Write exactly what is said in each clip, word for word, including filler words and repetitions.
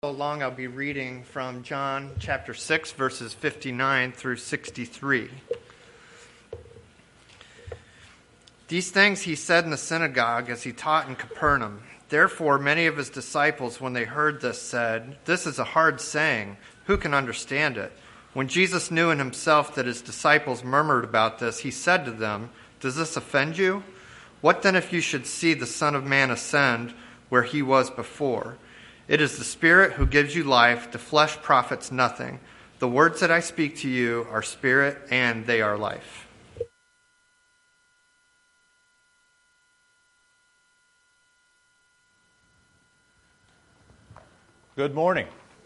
Along, I'll be reading from John chapter six, verses fifty-nine through sixty-three. These things he said in the synagogue as he taught in Capernaum. Therefore, many of his disciples, when they heard this, said, "This is a hard saying. Who can understand it?" When Jesus knew in himself that his disciples murmured about this, he said to them, "Does this offend you? What then if you should see the Son of Man ascend where he was before? It is the Spirit who gives you life. The flesh profits nothing. The words that I speak to you are spirit and they are life." Good morning.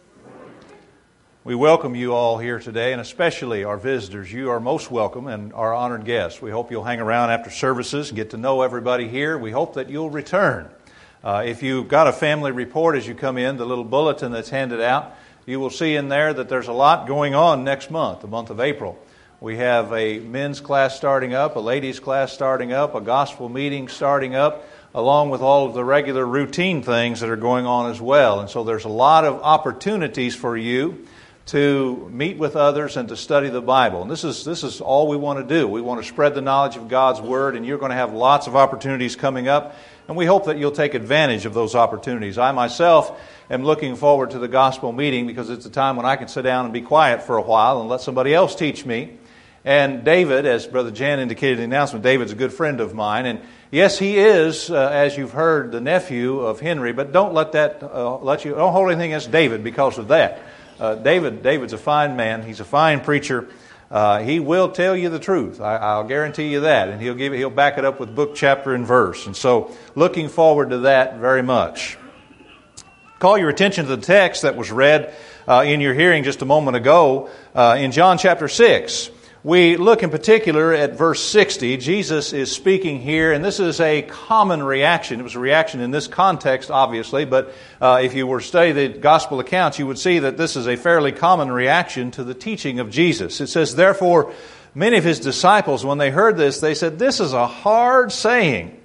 We welcome you all here today, and especially our visitors. You are most welcome and our honored guests. We hope you'll hang around after services and get to know everybody here. We hope that you'll return. Uh, if you've got a family report as you come in, the little bulletin that's handed out, you will see in there that there's a lot going on next month, the month of April. We have a men's class starting up, a ladies' class starting up, a gospel meeting starting up, along with all of the regular routine things that are going on as well. And so there's a lot of opportunities for you to meet with others and to study the Bible. And this is this is all we want to do. We want to spread the knowledge of God's Word, and you're going to have lots of opportunities coming up. And we hope that you'll take advantage of those opportunities. I myself am looking forward to the gospel meeting because it's a time when I can sit down and be quiet for a while and let somebody else teach me. And David, as Brother Jan indicated in the announcement, David's a good friend of mine. And yes, he is, uh, as you've heard, the nephew of Henry. But don't let that uh, let you don't hold anything against David because of that. Uh, David, David's a fine man. He's a fine preacher. Uh, he will tell you the truth. I, I'll guarantee you that, and he'll give he'll back it up with book, chapter, and verse. And so, looking forward to that very much. Call your attention to the text that was read uh, in your hearing just a moment ago uh, in John chapter six. We look in particular at verse sixty. Jesus is speaking here, and this is a common reaction. It was a reaction in this context, obviously, but uh, if you were to study the gospel accounts, you would see that this is a fairly common reaction to the teaching of Jesus. It says, "Therefore, many of his disciples, when they heard this, they said, 'This is a hard saying.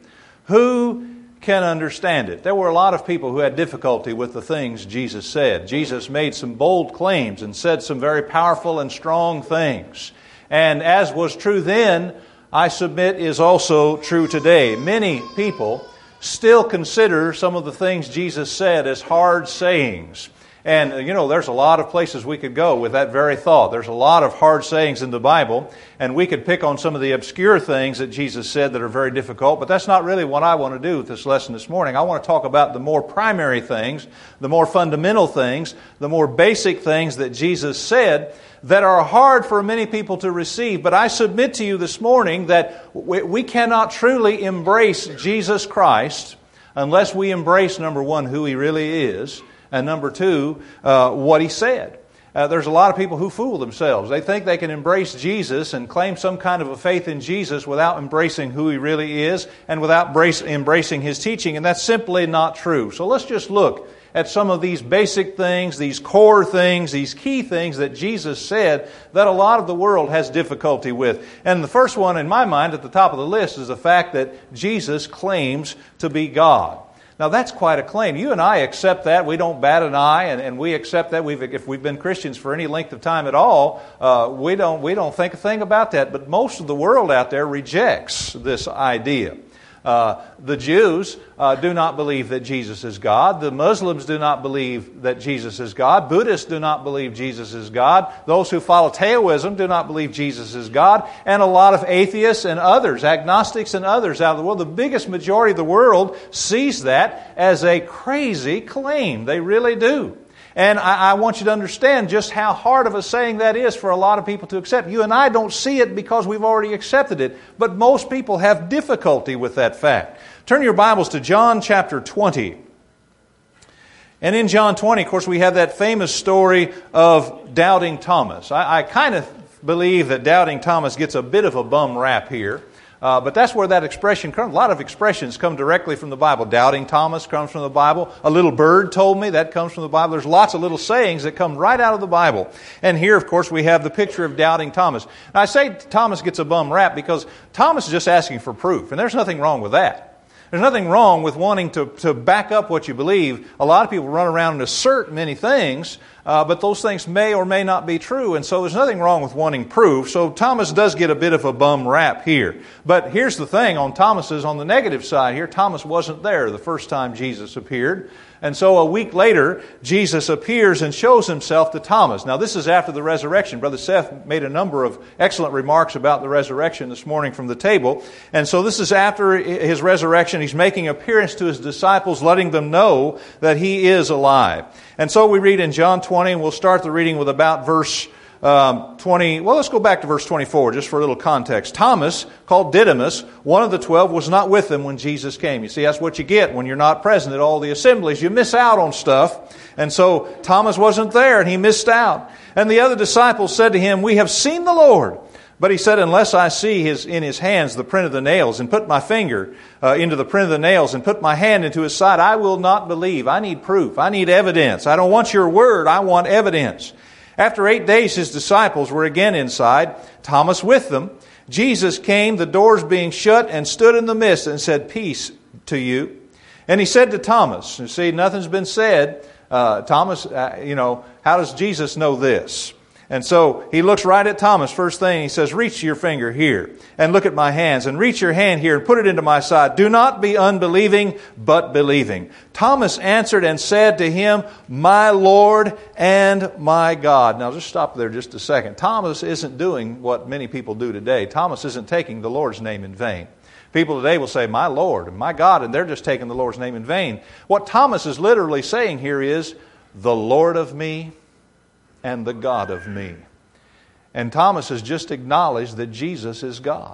Who can understand it?'" There were a lot of people who had difficulty with the things Jesus said. Jesus made some bold claims and said some very powerful and strong things. And as was true then, I submit is also true today. Many people still consider some of the things Jesus said as hard sayings. And, you know, there's a lot of places we could go with that very thought. There's a lot of hard sayings in the Bible, and we could pick on some of the obscure things that Jesus said that are very difficult, but that's not really what I want to do with this lesson this morning. I want to talk about the more primary things, the more fundamental things, the more basic things that Jesus said that are hard for many people to receive. But I submit to you this morning that we, we cannot truly embrace Jesus Christ unless we embrace, number one, who He really is, and number two, uh, what He said. Uh, there's a lot of people who fool themselves. They think they can embrace Jesus and claim some kind of a faith in Jesus without embracing who He really is and without brace, embracing His teaching, and that's simply not true. So let's just look at some of these basic things, these core things, these key things that Jesus said that a lot of the world has difficulty with. And the first one in my mind at the top of the list is the fact that Jesus claims to be God. Now that's quite a claim. You and I accept that. We don't bat an eye, and, and we accept that. We've, if we've been Christians for any length of time at all, uh, we don't we don't think a thing about that. But most of the world out there rejects this idea. Uh, the Jews uh, do not believe that Jesus is God. The Muslims do not believe that Jesus is God. Buddhists do not believe Jesus is God. Those who follow Taoism do not believe Jesus is God. And a lot of atheists and others, agnostics and others out of the world, the biggest majority of the world sees that as a crazy claim. They really do. And I, I want you to understand just how hard of a saying that is for a lot of people to accept. You and I don't see it because we've already accepted it, but most people have difficulty with that fact. Turn your Bibles to John chapter twenty. And in John twenty, of course, we have that famous story of Doubting Thomas. I, I kind of believe that Doubting Thomas gets a bit of a bum rap here. Uh, but that's where that expression comes. A lot of expressions come directly from the Bible. Doubting Thomas comes from the Bible. A little bird told me, that comes from the Bible. There's lots of little sayings that come right out of the Bible. And here, of course, we have the picture of Doubting Thomas. Now, I say Thomas gets a bum rap because Thomas is just asking for proof, and there's nothing wrong with that. There's nothing wrong with wanting to, to back up what you believe. A lot of people run around and assert many things, uh, but those things may or may not be true. And so there's nothing wrong with wanting proof. So Thomas does get a bit of a bum rap here. But here's the thing on Thomas's, on the negative side here, Thomas wasn't there the first time Jesus appeared. And so a week later, Jesus appears and shows himself to Thomas. Now, this is after the resurrection. Brother Seth made a number of excellent remarks about the resurrection this morning from the table. And so this is after his resurrection. He's making an appearance to his disciples, letting them know that he is alive. And so we read in John twenty, and we'll start the reading with about verse Um, twenty. Well, let's go back to verse twenty-four, just for a little context. Thomas, called Didymus, one of the twelve, was not with them when Jesus came. You see, that's what you get when you're not present at all the assemblies. You miss out on stuff. And so Thomas wasn't there, and he missed out. And the other disciples said to him, "We have seen the Lord." But he said, "Unless I see his in his hands the print of the nails, and put my finger uh, into the print of the nails, and put my hand into his side, I will not believe." I need proof. I need evidence. I don't want your word. I want evidence. After eight days, his disciples were again inside, Thomas with them. Jesus came, the doors being shut, and stood in the midst and said, "Peace to you." And he said to Thomas, you see, nothing's been said. Uh, Thomas, uh, you know, how does Jesus know this? And so he looks right at Thomas. First thing he says, "Reach your finger here and look at my hands, and reach your hand here and put it into my side. Do not be unbelieving, but believing." Thomas answered and said to him, "My Lord and my God." Now just stop there just a second. Thomas isn't doing what many people do today. Thomas isn't taking the Lord's name in vain. People today will say, "My Lord and my God," and they're just taking the Lord's name in vain. What Thomas is literally saying here is, "The Lord of me and the God of me." And Thomas has just acknowledged that Jesus is God.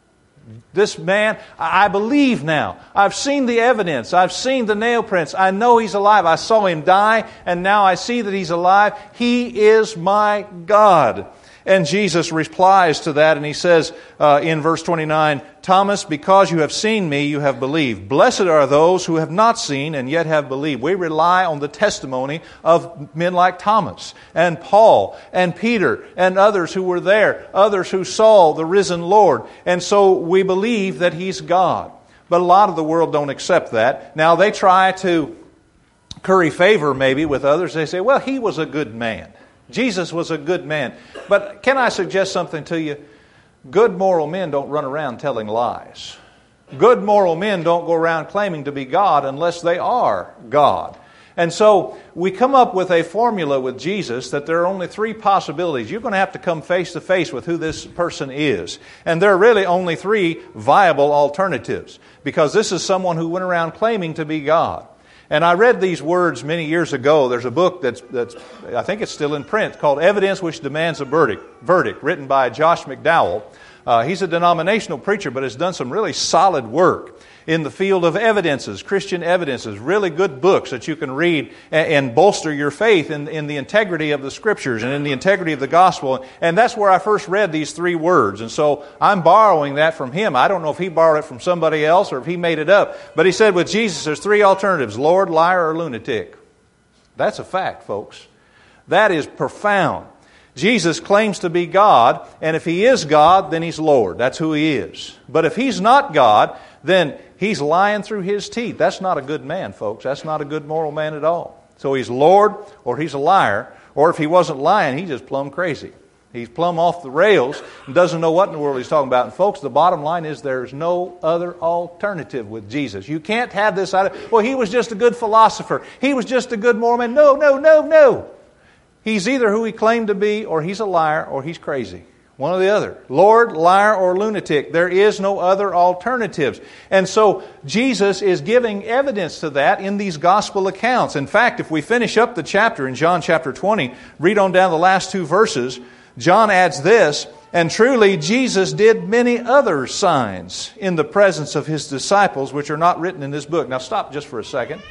This man, I believe now. I've seen the evidence. I've seen the nail prints. I know he's alive. I saw him die, and now I see that he's alive. He is my God. And Jesus replies to that, and he says uh, in verse twenty-nine, "Thomas, because you have seen me, you have believed. Blessed are those who have not seen and yet have believed." We rely on the testimony of men like Thomas and Paul and Peter and others who were there, others who saw the risen Lord. And so we believe that He's God. But a lot of the world don't accept that. Now they try to curry favor maybe with others. They say, "Well, he was a good man. Jesus was a good man." But can I suggest something to you? Good moral men don't run around telling lies. Good moral men don't go around claiming to be God unless they are God. And so we come up with a formula with Jesus that there are only three possibilities. You're going to have to come face to face with who this person is. And there are really only three viable alternatives, because this is someone who went around claiming to be God. And I read these words many years ago. There's a book that's, that's I think it's still in print, called Evidence Which Demands a Verdict, verdict written by Josh McDowell. Uh, he's a denominational preacher, but has done some really solid work in the field of evidences, Christian evidences, really good books that you can read and, and bolster your faith in, in the integrity of the Scriptures and in the integrity of the gospel. And that's where I first read these three words. And so I'm borrowing that from him. I don't know if he borrowed it from somebody else or if he made it up. But he said with Jesus there's three alternatives: Lord, liar, or lunatic. That's a fact, folks. That is profound. Jesus claims to be God, and if He is God, then He's Lord. That's who He is. But if He's not God, then He's lying through His teeth. That's not a good man, folks. That's not a good moral man at all. So He's Lord, or He's a liar, or if He wasn't lying, He's just plumb crazy. He's plumb off the rails and doesn't know what in the world He's talking about. And folks, the bottom line is there's no other alternative with Jesus. You can't have this idea, well, He was just a good philosopher. He was just a good moral man. No, no, no, no. He's either who He claimed to be, or He's a liar, or He's crazy. One or the other. Lord, liar, or lunatic. There is no other alternatives. And so Jesus is giving evidence to that in these gospel accounts. In fact, if we finish up the chapter in John chapter twenty, read on down the last two verses, John adds this, "And truly Jesus did many other signs in the presence of His disciples, which are not written in this book." Now stop just for a second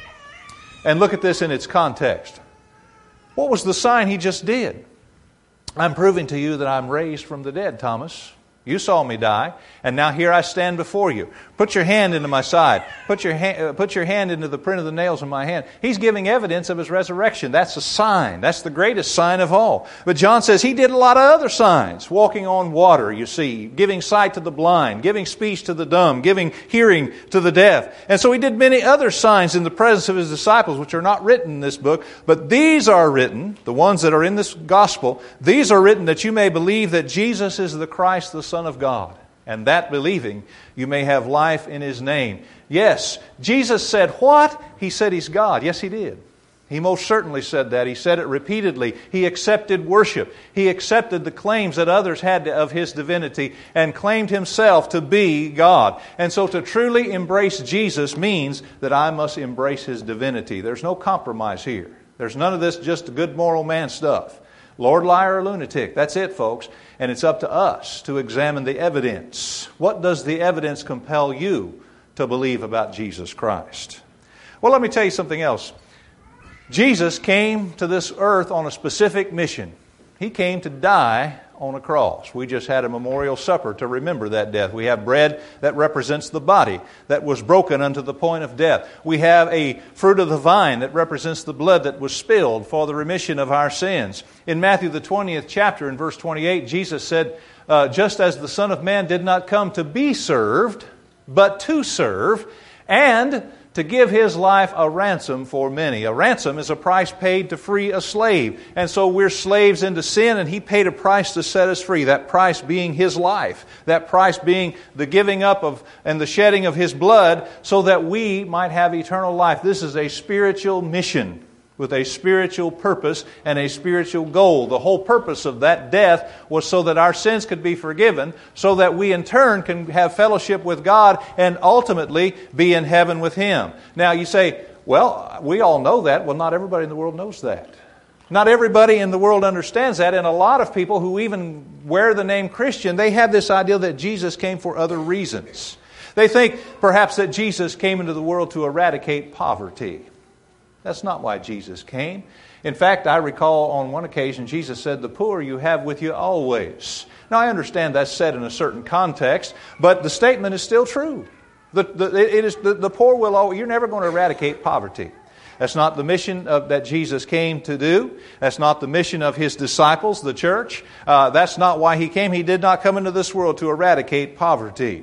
and look at this in its context. What was the sign He just did? "I'm proving to you that I'm raised from the dead, Thomas. You saw me die, and now here I stand before you. Put your hand into my side. Put your, ha- uh, put your hand into the print of the nails in my hand. He's giving evidence of His resurrection. That's a sign. That's the greatest sign of all. But John says He did a lot of other signs. Walking on water, you see. Giving sight to the blind. Giving speech to the dumb. Giving hearing to the deaf. And so He did many other signs in the presence of His disciples, which are not written in this book. But these are written, the ones that are in this gospel, these are written that you may believe that Jesus is the Christ, the Son of God. And that believing, you may have life in His name. Yes, Jesus said what? He said He's God. Yes, He did. He most certainly said that. He said it repeatedly. He accepted worship. He accepted the claims that others had of His divinity and claimed Himself to be God. And so to truly embrace Jesus means that I must embrace His divinity. There's no compromise here. There's none of this just good moral man stuff. Lord, liar, or lunatic. That's it, folks. And it's up to us to examine the evidence. What does the evidence compel you to believe about Jesus Christ? Well, let me tell you something else. Jesus came to this earth on a specific mission. He came to die on a cross. We just had a memorial supper to remember that death. We have bread that represents the body that was broken unto the point of death. We have a fruit of the vine that represents the blood that was spilled for the remission of our sins. In Matthew the twentieth chapter, in verse twenty-eight, Jesus said, uh, just as the Son of Man did not come to be served, but to serve, and to give His life a ransom for many. A ransom is a price paid to free a slave. And so we're slaves into sin, and He paid a price to set us free. That price being His life. That price being the giving up of and the shedding of His blood so that we might have eternal life. This is a spiritual mission with a spiritual purpose and a spiritual goal. The whole purpose of that death was so that our sins could be forgiven, so that we in turn can have fellowship with God and ultimately be in heaven with Him. Now you say, well, we all know that. Well, not everybody in the world knows that. Not everybody in the world understands that, and a lot of people who even wear the name Christian, they have this idea that Jesus came for other reasons. They think perhaps that Jesus came into the world to eradicate poverty. That's not why Jesus came. In fact, I recall on one occasion Jesus said, the poor you have with you always. Now, I understand that's said in a certain context, but the statement is still true. The, the, it is, the, the poor will always, you're never going to eradicate poverty. That's not the mission of, that Jesus came to do. That's not the mission of His disciples, the church. Uh, that's not why He came. He did not come into this world to eradicate poverty.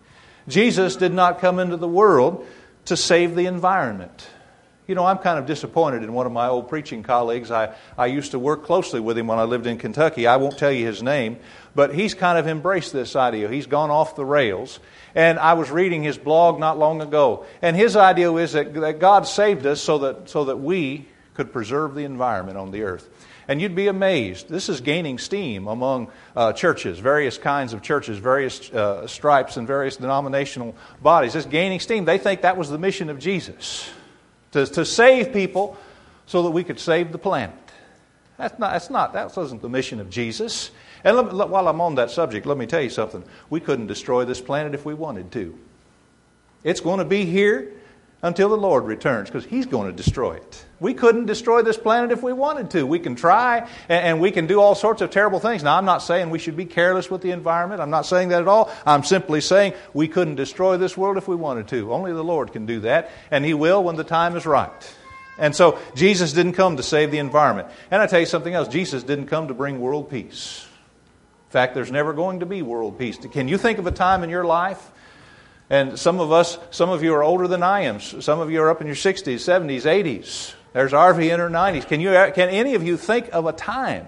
Jesus did not come into the world to save the environment. You know, I'm kind of disappointed in one of my old preaching colleagues. I, I used to work closely with him when I lived in Kentucky. I won't tell you his name, but he's kind of embraced this idea. He's gone off the rails. And I was reading his blog not long ago. And his idea is that, that God saved us so that, so that we could preserve the environment on the earth. And you'd be amazed. This is gaining steam among uh, churches, various kinds of churches, various uh, stripes and various denominational bodies. It's gaining steam. They think that was the mission of Jesus. To, to save people so that we could save the planet. That's not, that's not, that wasn't the mission of Jesus. And let, let, while I'm on that subject, let me tell you something. We couldn't destroy this planet if we wanted to. It's going to be here until the Lord returns because He's going to destroy it. We couldn't destroy this planet if we wanted to. We can try and, and we can do all sorts of terrible things. Now, I'm not saying we should be careless with the environment. I'm not saying that at all. I'm simply saying we couldn't destroy this world if we wanted to. Only the Lord can do that, and He will when the time is right. And so Jesus didn't come to save the environment. And I tell you something else. Jesus didn't come to bring world peace. In fact, there's never going to be world peace. Can you think of a time in your life? And some of us, some of you are older than I am. Some of you are up in your sixties, seventies, eighties. There's R V in her nineties. Can you? Can any of you think of a time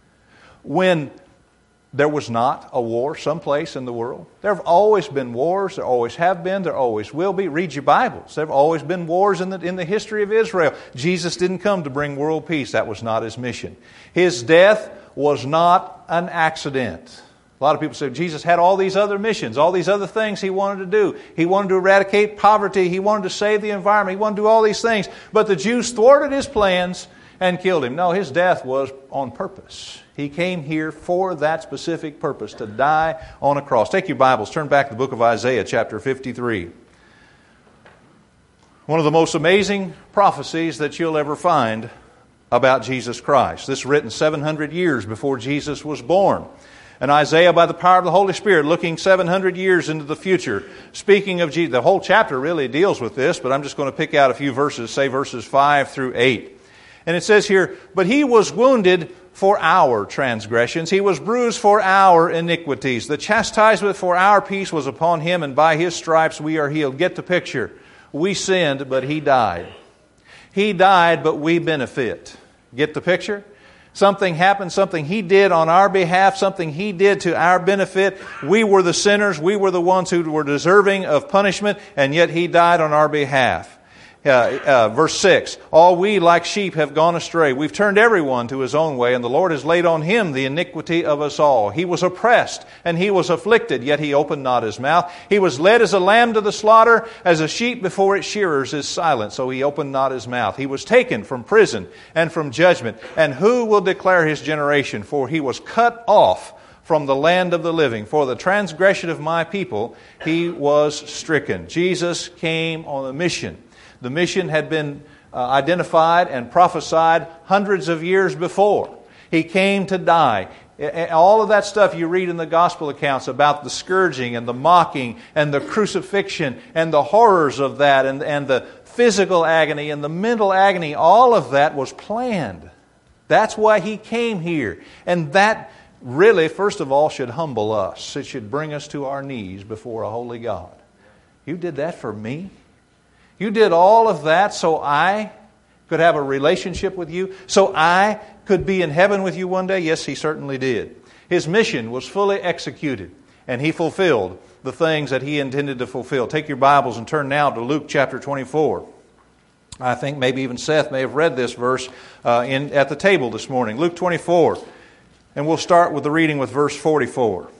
when there was not a war someplace in the world? There have always been wars. There always have been. There always will be. Read your Bibles. There have always been wars in the, in the history of Israel. Jesus didn't come to bring world peace. That was not His mission. His death was not an accident. A lot of people say Jesus had all these other missions, all these other things He wanted to do. He wanted to eradicate poverty. He wanted to save the environment. He wanted to do all these things. But the Jews thwarted His plans and killed Him. No, His death was on purpose. He came here for that specific purpose, to die on a cross. Take your Bibles, turn back to the book of Isaiah, chapter fifty-three. One of the most amazing prophecies that you'll ever find about Jesus Christ. This is written seven hundred years before Jesus was born. And Isaiah, by the power of the Holy Spirit, looking seven hundred years into the future, speaking of Jesus. The whole chapter really deals with this, but I'm just going to pick out a few verses, say verses five through eight. And it says here, "But He was wounded for our transgressions. He was bruised for our iniquities. The chastisement for our peace was upon Him, and by His stripes we are healed." Get the picture. We sinned, but He died. He died, but we benefit. Get the picture? Something happened, something He did on our behalf, something He did to our benefit. We were the sinners. We were the ones who were deserving of punishment, and yet He died on our behalf. Uh, uh, verse six, "All we like sheep have gone astray. We've turned everyone to his own way, and the Lord has laid on Him the iniquity of us all. He was oppressed, and He was afflicted, yet He opened not His mouth. He was led as a lamb to the slaughter, as a sheep before its shearers is silent, so He opened not His mouth. He was taken from prison and from judgment. And who will declare His generation? For He was cut off from the land of the living. For the transgression of my people He was stricken." Jesus came on a mission. The mission had been uh, identified and prophesied hundreds of years before. He came to die. All of that stuff you read in the gospel accounts about the scourging and the mocking and the crucifixion and the horrors of that and, and the physical agony and the mental agony, all of that was planned. That's why He came here. And that really, first of all, should humble us. It should bring us to our knees before a holy God. You did that for me? You did all of that so I could have a relationship with you, so I could be in heaven with you one day? Yes, He certainly did. His mission was fully executed, and He fulfilled the things that He intended to fulfill. Take your Bibles and turn now to Luke chapter twenty-four. I think maybe even Seth may have read this verse uh, in at the table this morning. Luke twenty-four, and we'll start with the reading with verse forty-four.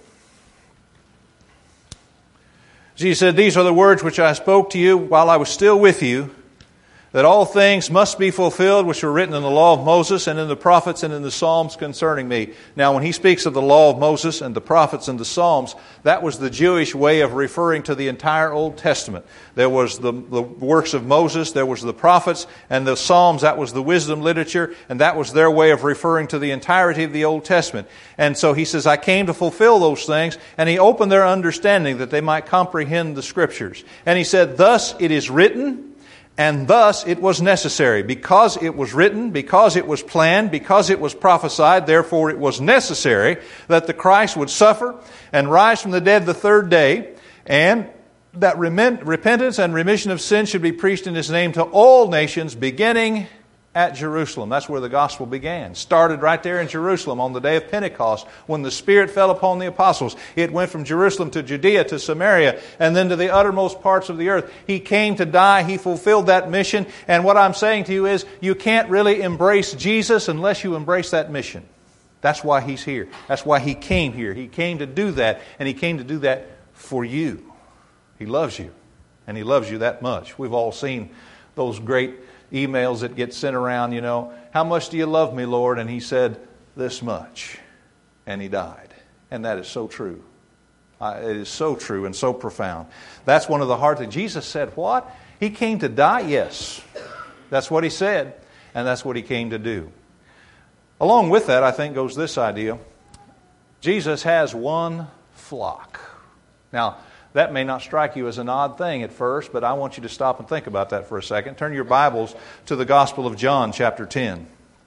Jesus said, "These are the words which I spoke to you while I was still with you, that all things must be fulfilled which were written in the law of Moses and in the prophets and in the Psalms concerning me." Now, when he speaks of the law of Moses and the prophets and the Psalms, that was the Jewish way of referring to the entire Old Testament. There was the, the works of Moses, there was the prophets, and the Psalms, that was the wisdom literature, and that was their way of referring to the entirety of the Old Testament. And so he says, "I came to fulfill those things," and he opened their understanding that they might comprehend the Scriptures. And he said, "Thus it is written, and thus it was necessary." Because it was written, because it was planned, because it was prophesied, therefore it was necessary that the Christ would suffer and rise from the dead the third day, and that repentance and remission of sin should be preached in His name to all nations, beginning at Jerusalem. That's where the gospel began. Started right there in Jerusalem on the day of Pentecost when the Spirit fell upon the apostles. It went from Jerusalem to Judea to Samaria and then to the uttermost parts of the earth. He came to die. He fulfilled that mission. And what I'm saying to you is you can't really embrace Jesus unless you embrace that mission. That's why He's here. That's why He came here. He came to do that, and He came to do that for you. He loves you, and He loves you that much. We've all seen those great emails that get sent around, you know, "How much do you love me, Lord?" And He said, "This much." And He died. And that is so true. Uh, it is so true and so profound. That's one of the hard things. Jesus said what? He came to die? Yes. That's what He said. And that's what He came to do. Along with that, I think, goes this idea. Jesus has one flock. Now, that may not strike you as an odd thing at first, but I want you to stop and think about that for a second. Turn your Bibles to the Gospel of John, chapter ten.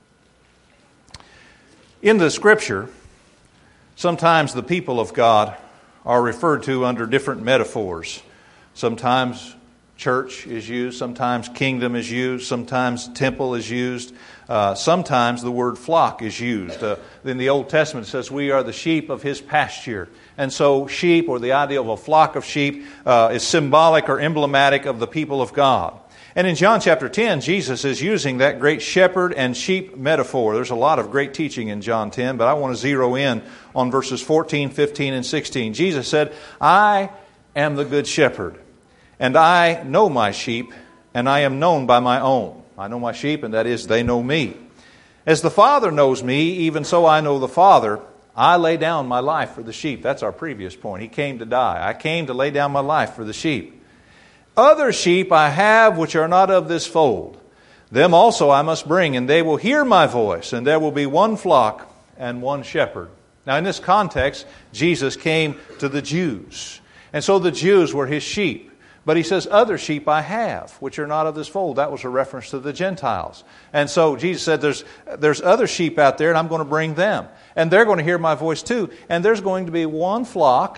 In the Scripture, sometimes the people of God are referred to under different metaphors. Sometimes church is used, sometimes kingdom is used, sometimes temple is used, uh, sometimes the word flock is used. Uh, in the Old Testament it says we are the sheep of His pasture. And so sheep, or the idea of a flock of sheep, uh, is symbolic or emblematic of the people of God. And in John chapter ten, Jesus is using that great shepherd and sheep metaphor. There's a lot of great teaching in John ten, but I want to zero in on verses fourteen, fifteen, and sixteen. Jesus said, "I am the good shepherd, and I know my sheep, and I am known by my own." I know my sheep, and that is, they know me. "As the Father knows me, even so I know the Father. I lay down my life for the sheep." That's our previous point. He came to die. I came to lay down my life for the sheep. "Other sheep I have which are not of this fold. Them also I must bring, and they will hear my voice, and there will be one flock and one shepherd." Now, in this context, Jesus came to the Jews. And so the Jews were His sheep. But He says, other sheep I have, which are not of this fold. That was a reference to the Gentiles. And so Jesus said, there's, there's other sheep out there, and I'm going to bring them. And they're going to hear my voice too. And there's going to be one flock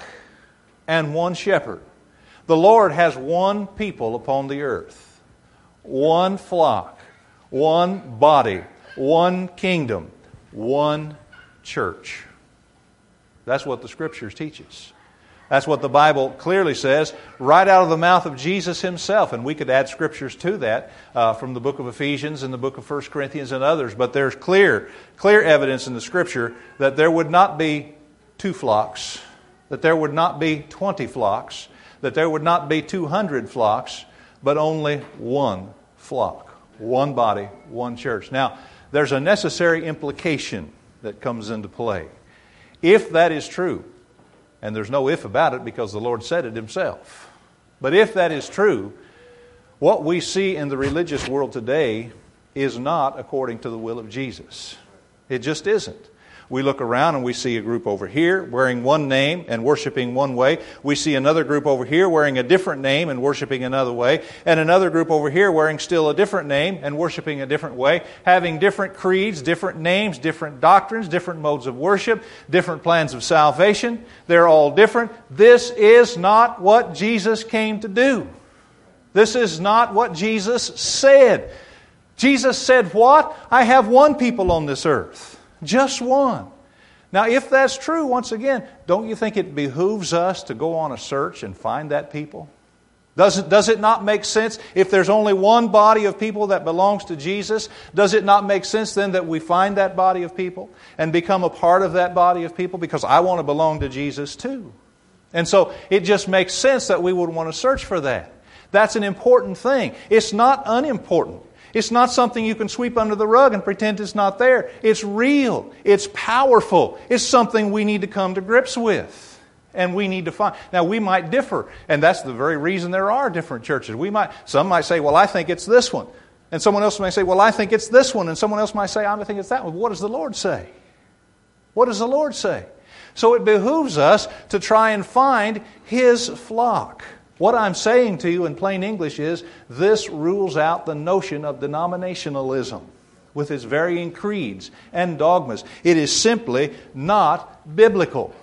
and one shepherd. The Lord has one people upon the earth. One flock. One body. One kingdom. One church. That's what the Scriptures teach us. That's what the Bible clearly says, right out of the mouth of Jesus Himself. And we could add Scriptures to that uh, from the book of Ephesians and the book of First Corinthians and others. But there's clear, clear evidence in the Scripture that there would not be two flocks, that there would not be twenty flocks, that there would not be two hundred flocks, but only one flock, one body, one church. Now, there's a necessary implication that comes into play. If that is true, and there's no if about it because the Lord said it Himself. But if that is true, what we see in the religious world today is not according to the will of Jesus. It just isn't. We look around and we see a group over here wearing one name and worshiping one way. We see another group over here wearing a different name and worshiping another way. And another group over here wearing still a different name and worshiping a different way. Having different creeds, different names, different doctrines, different modes of worship, different plans of salvation. They're all different. This is not what Jesus came to do. This is not what Jesus said. Jesus said what? I have one people on this earth. Just one. Now, if that's true, once again, don't you think it behooves us to go on a search and find that people? Does it, does it not make sense if there's only one body of people that belongs to Jesus? Does it not make sense then that we find that body of people and become a part of that body of people? Because I want to belong to Jesus too. And so it just makes sense that we would want to search for that. That's an important thing. It's not unimportant. It's not something you can sweep under the rug and pretend it's not there. It's real. It's powerful. It's something we need to come to grips with. And we need to find. Now, we might differ. And that's the very reason there are different churches. We might. Some might say, well, I think it's this one. And someone else may say, well, I think it's this one. And someone else might say, I think it's that one. What does the Lord say? What does the Lord say? So it behooves us to try and find His flock. What I'm saying to you in plain English is, this rules out the notion of denominationalism with its varying creeds and dogmas. It is simply not biblical.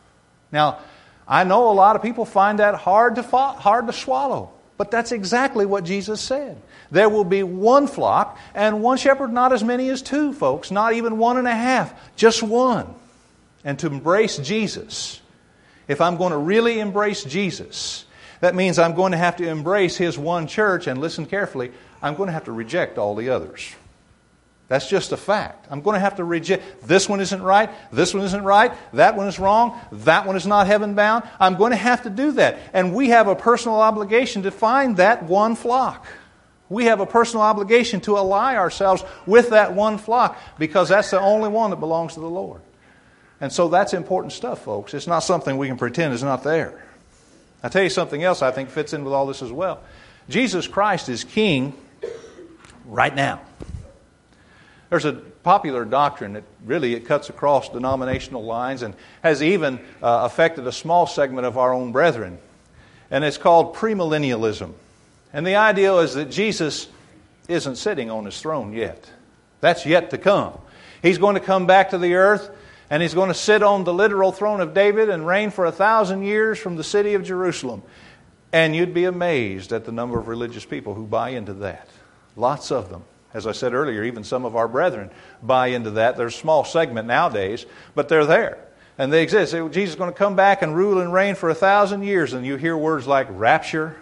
Now, I know a lot of people find that hard to fo- hard to swallow, but that's exactly what Jesus said. There will be one flock and one shepherd, not as many as two, folks, not even one and a half, just one. And to embrace Jesus, if I'm going to really embrace Jesus, that means I'm going to have to embrace His one church, and listen carefully, I'm going to have to reject all the others. That's just a fact. I'm going to have to reject, this one isn't right, this one isn't right, that one is wrong, that one is not heaven bound. I'm going to have to do that. And we have a personal obligation to find that one flock. We have a personal obligation to ally ourselves with that one flock, because that's the only one that belongs to the Lord. And so that's important stuff, folks. It's not something we can pretend is not there. I'll tell you something else I think fits in with all this as well. Jesus Christ is King right now. There's a popular doctrine that really it cuts across denominational lines and has even uh, affected a small segment of our own brethren. And it's called premillennialism. And the idea is that Jesus isn't sitting on His throne yet. That's yet to come. He's going to come back to the earth, and He's going to sit on the literal throne of David and reign for a thousand years from the city of Jerusalem. And you'd be amazed at the number of religious people who buy into that. Lots of them. As I said earlier, even some of our brethren buy into that. There's a small segment nowadays, but they're there. And they exist. Jesus is going to come back and rule and reign for a thousand years. And you hear words like rapture.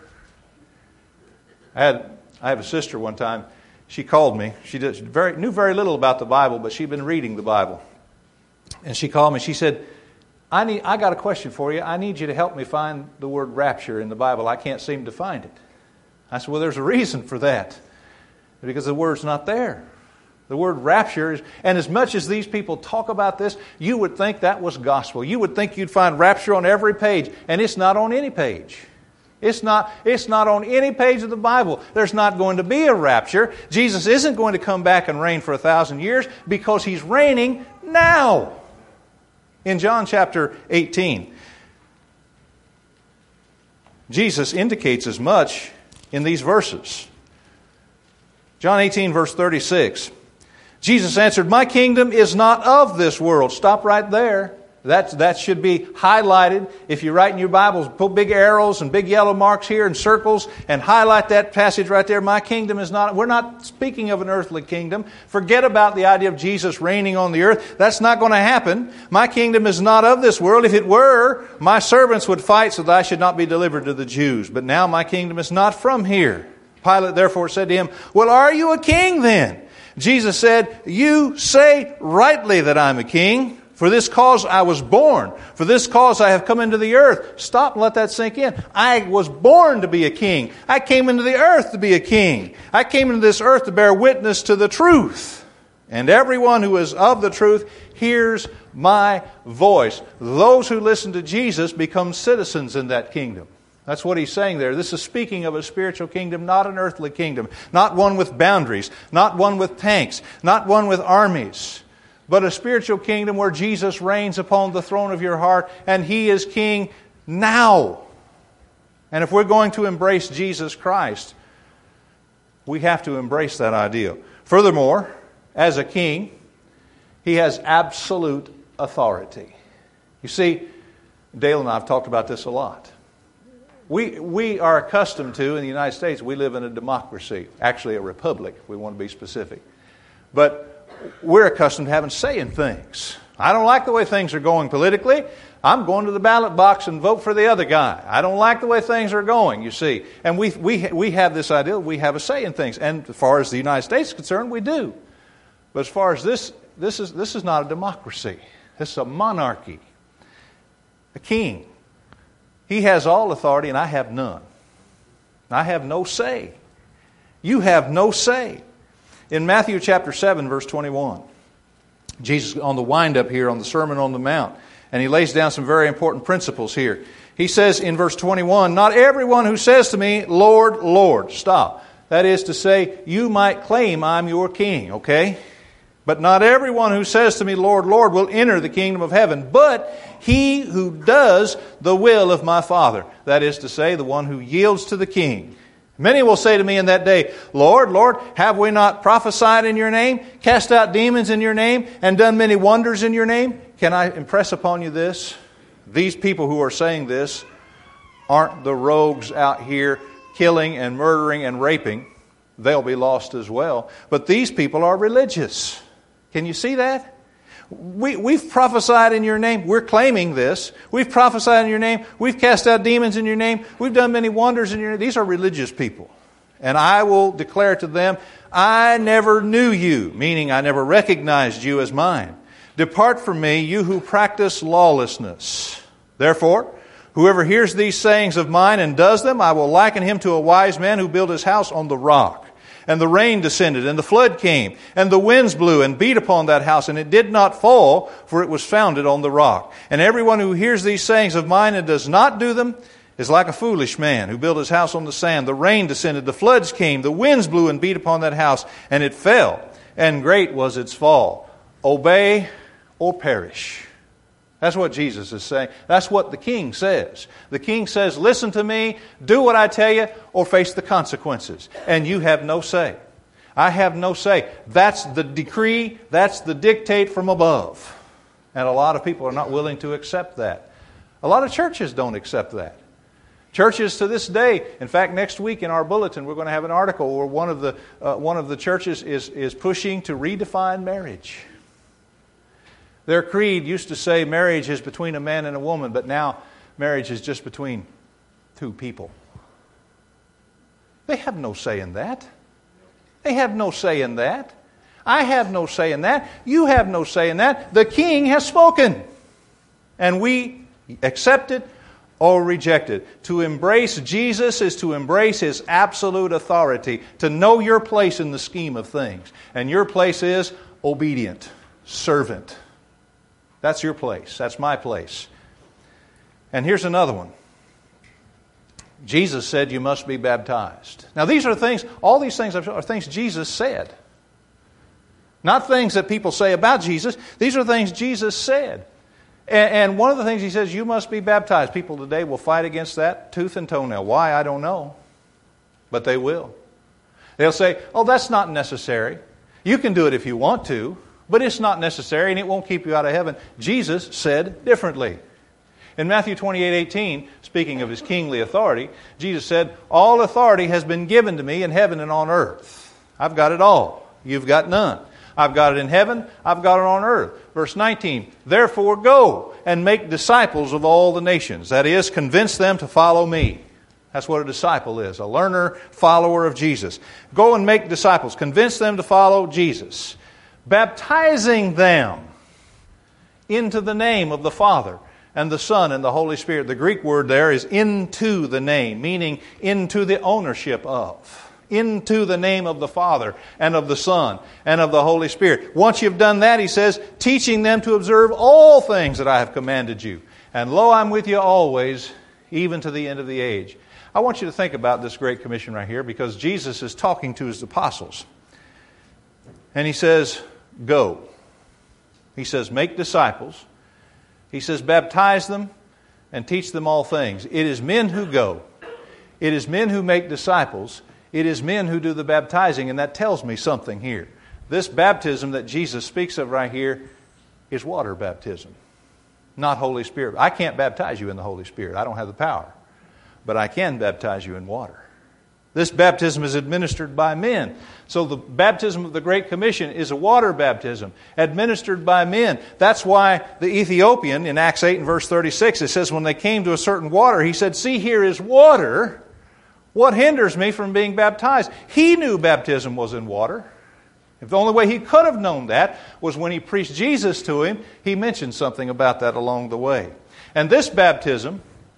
I had I have a sister one time. She called me. She did, very, knew very little about the Bible, but she'd been reading the Bible. And she called me. She said, I need. I got a question for you. I need you to help me find the word rapture in the Bible. I can't seem to find it. I said, well, there's a reason for that. Because the word's not there. The word rapture is, and as much as these people talk about this, you would think that was gospel. You would think you'd find rapture on every page, and it's not on any page. It's not, it's not on any page of the Bible. There's not going to be a rapture. Jesus isn't going to come back and reign for a thousand years because He's reigning now. In John chapter eighteen, Jesus indicates as much in these verses. John eighteen, verse thirty-six. Jesus answered, "My kingdom is not of this world." Stop right there. That, that should be highlighted. If you write in your Bibles, put big arrows and big yellow marks here and circles and highlight that passage right there. My kingdom is not, we're not speaking of an earthly kingdom. Forget about the idea of Jesus reigning on the earth. That's not going to happen. My kingdom is not of this world. If it were, my servants would fight so that I should not be delivered to the Jews. But now my kingdom is not from here. Pilate therefore said to him, "Well, are you a king then?" Jesus said, "You say rightly that I'm a king. For this cause I was born. For this cause I have come into the earth." Stop and let that sink in. I was born to be a king. I came into the earth to be a king. I came into this earth to bear witness to the truth. And everyone who is of the truth hears my voice. Those who listen to Jesus become citizens in that kingdom. That's what he's saying there. This is speaking of a spiritual kingdom, not an earthly kingdom. Not one with boundaries. Not one with tanks. Not one with armies. But a spiritual kingdom where Jesus reigns upon the throne of your heart and He is King now. And if we're going to embrace Jesus Christ, we have to embrace that idea. Furthermore, as a king, He has absolute authority. You see, Dale and I have talked about this a lot. We, we are accustomed to, in the United States, we live in a democracy. Actually, a republic, if we want to be specific. But we're accustomed to having say in things. I don't like the way things are going politically. I'm going to the ballot box and vote for the other guy. I don't like the way things are going, you see. And we we we have this idea, we have a say in things. And as far as the United States is concerned, we do. But as far as this, this is this is not a democracy. This is a monarchy. A king. He has all authority and I have none. I have no say. You have no say. In Matthew chapter seven, verse twenty-one, Jesus on the wind-up here on the Sermon on the Mount, and He lays down some very important principles here. He says in verse twenty-one, "Not everyone who says to me, 'Lord, Lord,'" stop. That is to say, you might claim I'm your king, okay? "But not everyone who says to me, 'Lord, Lord,' will enter the kingdom of heaven, but he who does the will of my Father." That is to say, the one who yields to the King. "Many will say to me in that day, 'Lord, Lord, have we not prophesied in your name, cast out demons in your name, and done many wonders in your name?'" Can I impress upon you this? These people who are saying this aren't the rogues out here killing and murdering and raping. They'll be lost as well. But these people are religious. Can you see that? We, we've prophesied in your name. We're claiming this. We've prophesied in your name. We've cast out demons in your name. We've done many wonders in your name. These are religious people. And I will declare to them, "I never knew you," meaning I never recognized you as mine. "Depart from me, you who practice lawlessness." Therefore, whoever hears these sayings of mine and does them, I will liken him to a wise man who built his house on the rock. And the rain descended, and the flood came, and the winds blew and beat upon that house, and it did not fall, for it was founded on the rock. And everyone who hears these sayings of mine and does not do them is like a foolish man who built his house on the sand. The rain descended, the floods came, the winds blew and beat upon that house, and it fell, and great was its fall. Obey or perish. That's what Jesus is saying. That's what the King says. The King says, listen to me, do what I tell you, or face the consequences. And you have no say. I have no say. That's the decree, that's the dictate from above. And a lot of people are not willing to accept that. A lot of churches don't accept that. Churches to this day, in fact, next week in our bulletin, we're going to have an article where one of the uh, one of the churches is, is pushing to redefine marriage. Their creed used to say marriage is between a man and a woman, but now marriage is just between two people. They have no say in that. They have no say in that. I have no say in that. You have no say in that. The King has spoken. And we accept it or reject it. To embrace Jesus is to embrace His absolute authority. To know your place in the scheme of things. And your place is obedient, servant. That's your place. That's my place. And here's another one. Jesus said you must be baptized. Now these are things, all these things are things Jesus said. Not things that people say about Jesus. These are things Jesus said. And, and one of the things he says, you must be baptized. People today will fight against that tooth and toenail. Why? I don't know. But they will. They'll say, oh, that's not necessary. You can do it if you want to, but it's not necessary and it won't keep you out of heaven. Jesus said differently. In Matthew twenty-eight eighteen, speaking of His kingly authority, Jesus said, all authority has been given to me in heaven and on earth. I've got it all. You've got none. I've got it in heaven. I've got it on earth. Verse nineteen, therefore go and make disciples of all the nations. That is, convince them to follow me. That's what a disciple is, a learner, follower of Jesus. Go and make disciples. Convince them to follow Jesus. Baptizing them into the name of the Father and the Son and the Holy Spirit. The Greek word there is into the name, meaning into the ownership of. Into the name of the Father and of the Son and of the Holy Spirit. Once you've done that, he says, teaching them to observe all things that I have commanded you. And lo, I'm with you always, even to the end of the age. I want you to think about this Great Commission right here, because Jesus is talking to His apostles. And He says, go. He says, make disciples. He says, baptize them and teach them all things. It is men who go. It is men who make disciples. It is men who do the baptizing, and that tells me something here. This baptism that Jesus speaks of right here is water baptism, not Holy Spirit. I can't baptize you in the Holy Spirit. I don't have the power. But I can baptize you in water. This baptism is administered by men. So the baptism of the Great Commission is a water baptism administered by men. That's why the Ethiopian in Acts eight and verse thirty-six, it says when they came to a certain water, he said, see, here is water. What hinders me from being baptized? He knew baptism was in water. If the only way he could have known that was when he preached Jesus to him, he mentioned something about that along the way. And this baptism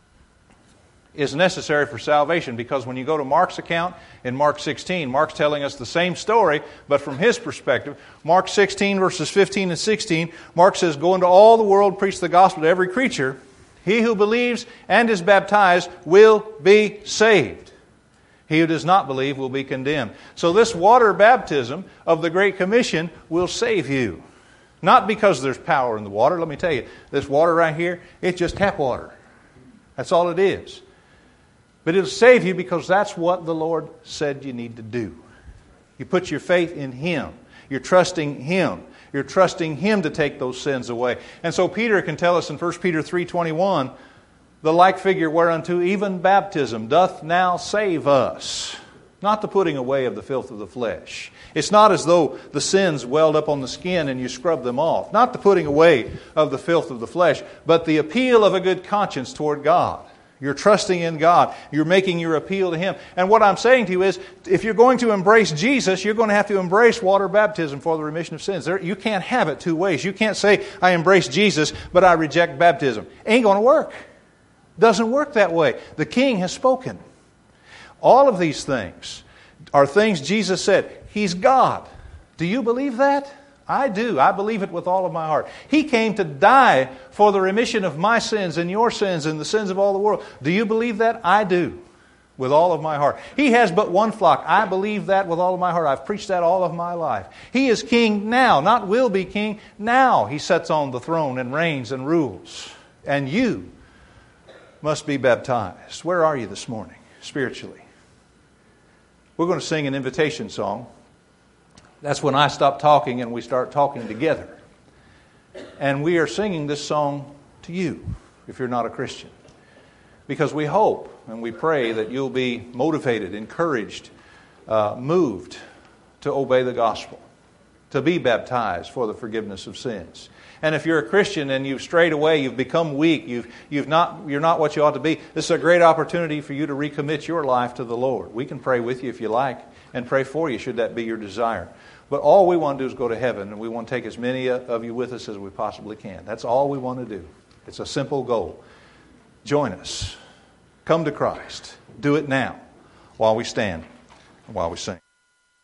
is necessary for salvation, because when you go to Mark's account in Mark sixteen, Mark's telling us the same story, but from his perspective. Mark sixteen, verses fifteen and sixteen, Mark says, go into all the world, preach the gospel to every creature. He who believes and is baptized will be saved. He who does not believe will be condemned. So this water baptism of the Great Commission will save you. Not because there's power in the water. Let me tell you, this water right here, it's just tap water. That's all it is. But it'll save you because that's what the Lord said you need to do. You put your faith in Him. You're trusting Him. You're trusting Him to take those sins away. And so Peter can tell us in First Peter three twenty-one, the like figure whereunto even baptism doth now save us. Not the putting away of the filth of the flesh. It's not as though the sins welled up on the skin and you scrub them off. Not the putting away of the filth of the flesh, but the appeal of a good conscience toward God. You're trusting in God. You're making your appeal to Him. And what I'm saying to you is, if you're going to embrace Jesus, you're going to have to embrace water baptism for the remission of sins. There, you can't have it two ways. You can't say, I embrace Jesus, but I reject baptism. Ain't going to work. Doesn't work that way. The King has spoken. All of these things are things Jesus said. He's God. Do you believe that? I do. I believe it with all of my heart. He came to die for the remission of my sins and your sins and the sins of all the world. Do you believe that? I do. With all of my heart. He has but one flock. I believe that with all of my heart. I've preached that all of my life. He is king now, not will be king. Now He sits on the throne and reigns and rules. And you must be baptized. Where are you this morning, spiritually? We're going to sing an invitation song. That's when I stop talking and we start talking together. And we are singing this song to you, if you're not a Christian. Because we hope and we pray that you'll be motivated, encouraged, uh, moved to obey the gospel, to be baptized for the forgiveness of sins. And if you're a Christian and you've strayed away, you've become weak, you've, you've not, you're not what you ought to be, this is a great opportunity for you to recommit your life to the Lord. We can pray with you if you like and pray for you should that be your desire. But all we want to do is go to heaven, and we want to take as many of you with us as we possibly can. That's all we want to do. It's a simple goal. Join us. Come to Christ. Do it now while we stand and while we sing.